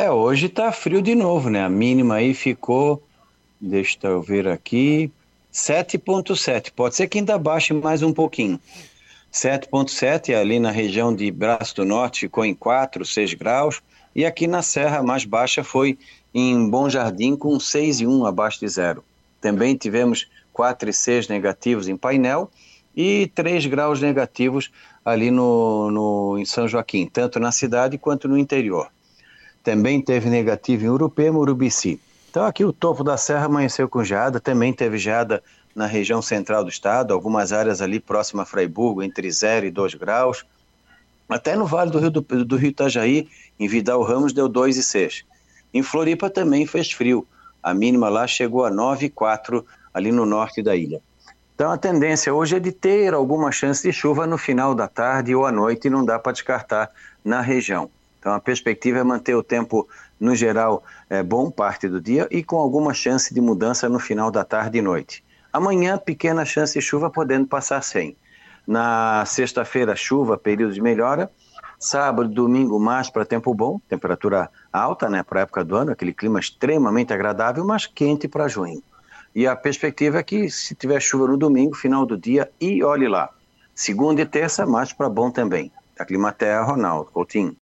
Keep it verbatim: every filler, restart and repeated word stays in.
É, hoje tá frio de novo, né? A mínima aí ficou, deixa eu ver aqui, sete vírgula sete. Pode ser que ainda baixe mais um pouquinho. sete vírgula sete ali na região de Braço do Norte ficou em quatro, seis graus. E aqui na Serra a mais baixa foi em Bom Jardim com seis e um abaixo de zero. Também tivemos quatro e seis negativos em Painel e três graus negativos ali no, no, em São Joaquim, tanto na cidade quanto no interior. Também teve negativo em Urupema, Urubici. Então aqui o topo da serra amanheceu com geada, também teve geada na região central do estado, algumas áreas ali próxima a Fraiburgo, entre zero e dois graus. Até no Vale do Rio, do, do Rio Itajaí, em Vidal Ramos, deu dois e seis. Em Floripa também fez frio. A mínima lá chegou a nove e quatro ali no norte da ilha. Então a tendência hoje é de ter alguma chance de chuva no final da tarde ou à noite, e não dá para descartar na região. Então a perspectiva é manter o tempo, no geral, é bom parte do dia e com alguma chance de mudança no final da tarde e noite. Amanhã, pequena chance de chuva, podendo passar sem. Na sexta-feira, chuva, período de melhora. Sábado e domingo, mais para tempo bom, temperatura alta, né, para a época do ano, aquele clima extremamente agradável, mas quente para junho. E a perspectiva é que se tiver chuva no domingo, final do dia, e olhe lá. Segunda e terça, mais para bom também. Da Climaterra, Ronaldo Coutinho.